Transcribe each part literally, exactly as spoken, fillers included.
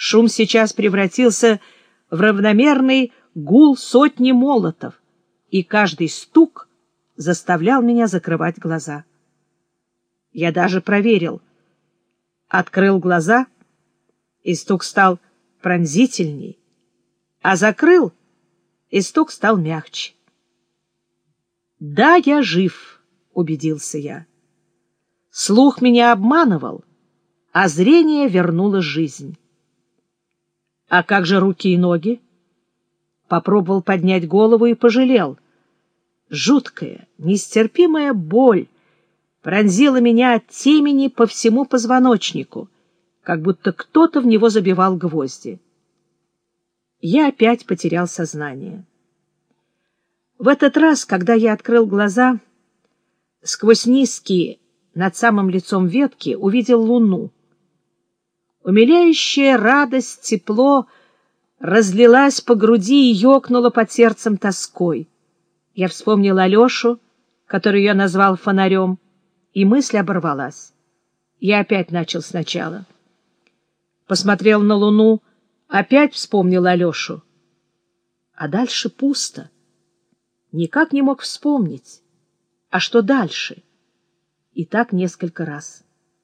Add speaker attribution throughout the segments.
Speaker 1: Шум сейчас превратился в равномерный гул сотни молотов, и каждый стук заставлял меня закрывать глаза. Я даже проверил. Открыл глаза, и стук стал пронзительней, а закрыл, и стук стал мягче. «Да, я жив», — убедился я. Слух меня обманывал, а зрение вернуло жизнь. А как же руки и ноги? Попробовал поднять голову и пожалел. Жуткая, нестерпимая боль пронзила меня от темени по всему позвоночнику, как будто кто-то в него забивал гвозди. Я опять потерял сознание. В этот раз, когда я открыл глаза, сквозь низкие над самым лицом ветки увидел луну. Умиляющая радость, тепло разлилась по груди и ёкнула под сердцем тоской. Я вспомнил Алешу, который я назвал фонарем, и мысль оборвалась. Я опять начал сначала. Посмотрел на луну, опять вспомнил Алешу. А дальше пусто. Никак не мог вспомнить. А что дальше? И так несколько раз.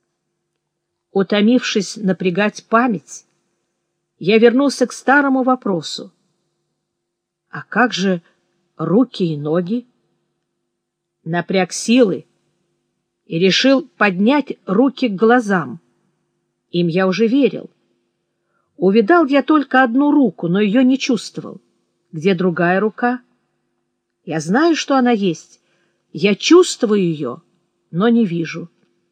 Speaker 1: Утомившись напрягать память, я вернулся к старому вопросу. А как же руки и ноги? Напряг силы и решил поднять руки к глазам. Им я уже верил. Увидал я только одну руку, но ее не чувствовал. Где другая рука? Я знаю, что она есть. Я чувствую ее, но не вижу.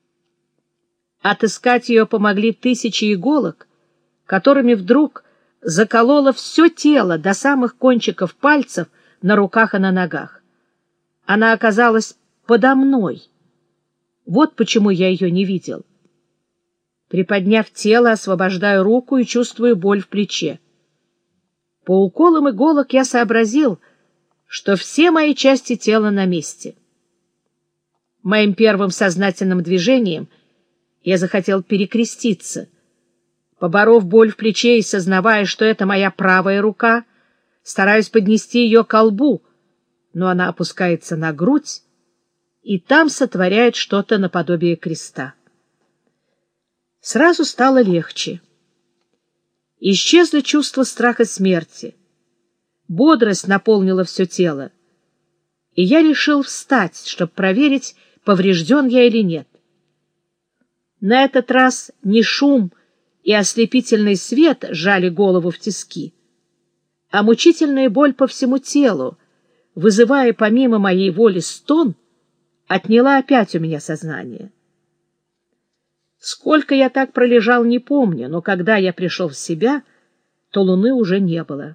Speaker 1: Отыскать ее помогли тысячи иголок, которыми вдруг закололо все тело до самых кончиков пальцев на руках и на ногах. Она оказалась подо мной. Вот почему я ее не видел. Приподняв тело, освобождаю руку и чувствую боль в плече. По уколам иголок я сообразил, что все мои части тела на месте. Моим первым сознательным движением я захотел перекреститься. Поборов боль в плече и сознавая, что это моя правая рука, стараюсь поднести ее ко лбу, но она опускается на грудь, и там сотворяет что-то наподобие креста. Сразу стало легче. Исчезло чувство страха смерти. Бодрость наполнила все тело, и я решил встать, чтобы проверить, поврежден я или нет. На этот раз не шум и ослепительный свет сжали голову в тиски, а мучительная боль по всему телу, вызывая помимо моей воли стон, отняла опять у меня сознание. Сколько я так пролежал, не помню, но когда я пришел в себя, то луны уже не было.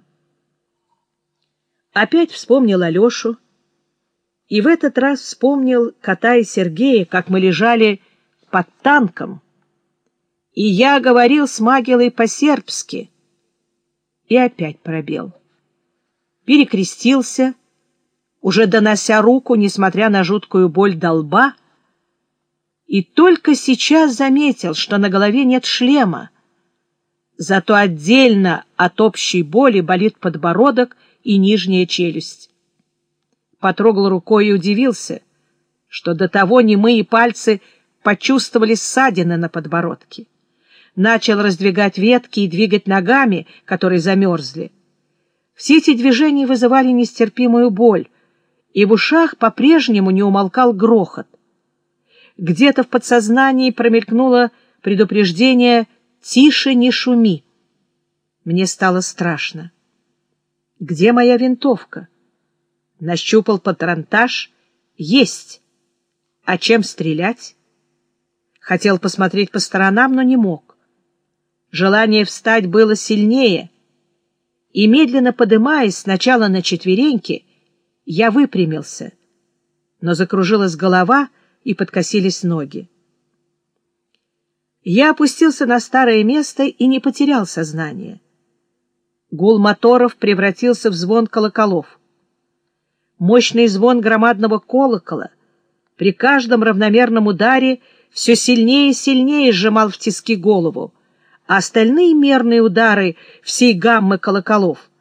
Speaker 1: Опять вспомнил Алешу, и в этот раз вспомнил кота и Сергея, как мы лежали под танком, и я говорил с Магелой по-сербски, и опять пробел. Перекрестился, уже донося руку, несмотря на жуткую боль до лба, и только сейчас заметил, что на голове нет шлема, зато отдельно от общей боли болит подбородок и нижняя челюсть. Потрогал рукой и удивился, что до того немые пальцы почувствовали ссадины на подбородке. Начал раздвигать ветки и двигать ногами, которые замерзли. Все эти движения вызывали нестерпимую боль, и в ушах по-прежнему не умолкал грохот. Где-то в подсознании промелькнуло предупреждение «Тише, не шуми». Мне стало страшно. Где моя винтовка? Нащупал патронтаж. Есть. А чем стрелять? Хотел посмотреть по сторонам, но не мог. Желание встать было сильнее, и, медленно подымаясь сначала на четвереньки, я выпрямился, но закружилась голова и подкосились ноги. Я опустился на старое место и не потерял сознание. Гул моторов превратился в звон колоколов. Мощный звон громадного колокола при каждом равномерном ударе все сильнее и сильнее сжимал в тиски голову, а остальные мерные удары всей гаммы колоколов